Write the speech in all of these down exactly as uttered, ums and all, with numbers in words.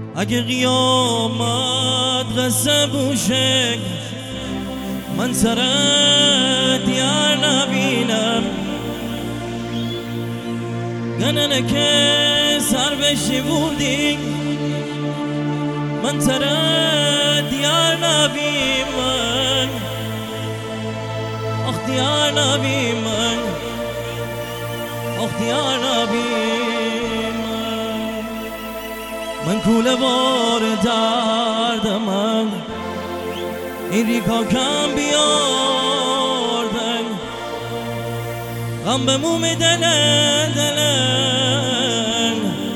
اگه قیامت قصه بوشه من سرت دیار نبینم گننه که سر بشی بودی من سرت دیار نبینم آخ دیار نبینم آخ دیار نبینم من کوله بار دردم این ریکا کم بیاردن غم به مو میدنن دلن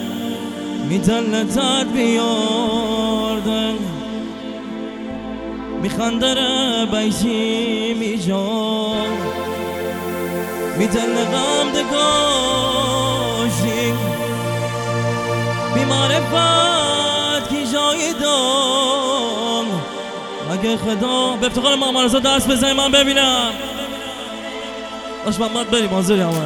میتلتت بیاردن میخندره بیشی میجان میتل غم دگاشتی بیمعرفت کی جای دام اگه خدا به افتخار محمد رضا دست بزنی من ببینم باش محمد بریم حاضری همه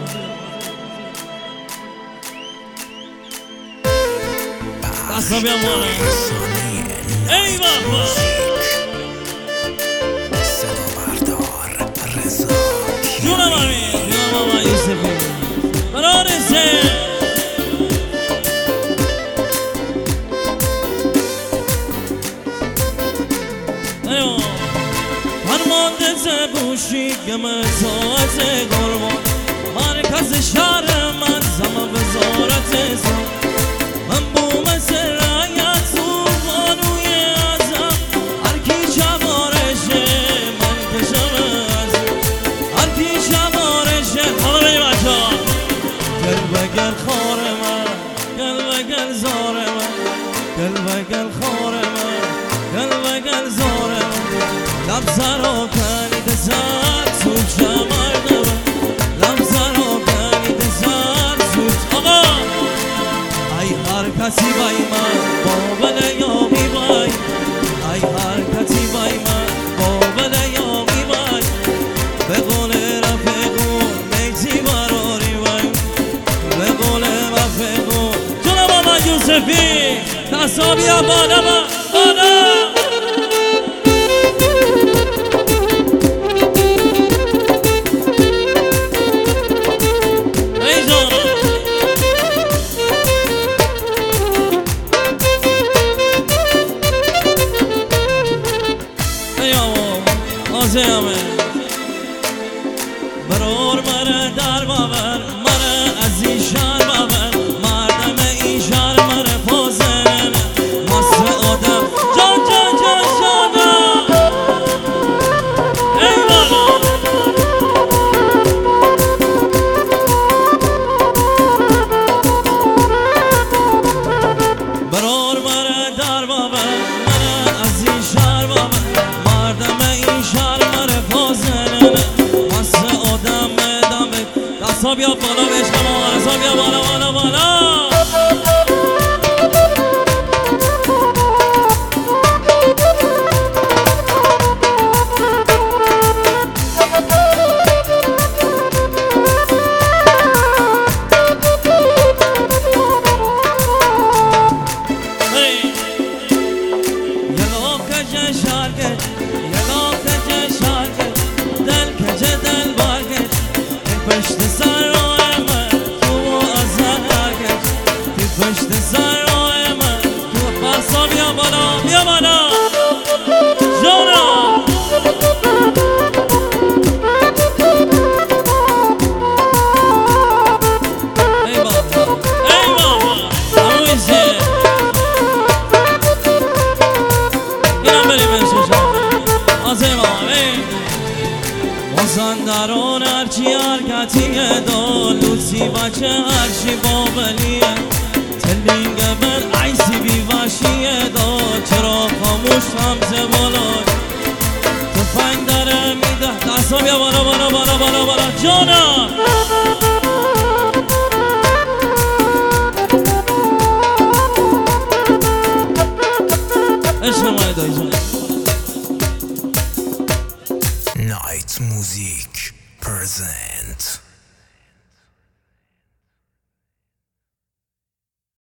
دست ها بیام مانه ای بابا جونم امین جونم آقا یوسفی قرار سه بوشی گمه ساعت گربان مرکز شهر من زمان وزارت زم من بوم سرایت سوفانوی ازم هرکی شمارشه من کشم ازم هرکی شمارشه حالا بریم بچه گل بگل خار من گل بگل زار من گل بگل خار من گل بگل زار من لب سرا کنید سر سوچ مردم لب سرا کنید سر سوچ آقا ای هر کسی بای من بابل یامی بای ای هر کسی بای من بابل یامی بای به قول رفقون میتی براری بای به قول رفقون جناب آقا یوسفی دستا بیا بالا بالا برار مره در باور مره از این شهر باور مردم این شهر مره پازن مست آدم جان جان جان شادم ای بالا برار مره در باور مره از این شهر باور مردم این شهر مره پازن دستا بیا بالا به عشق ما دستا بیا بالا بالا بالا مازندران هرچی حرکتیه دال لوسی بچه هرچی بابلیه تلینگ بر عیسی بی وشیه دال چرا خاموش همزه بالای تفنگ داره میده دستا بیا بالا بالا بالا بالا بالا جانم عشق مای دایی جان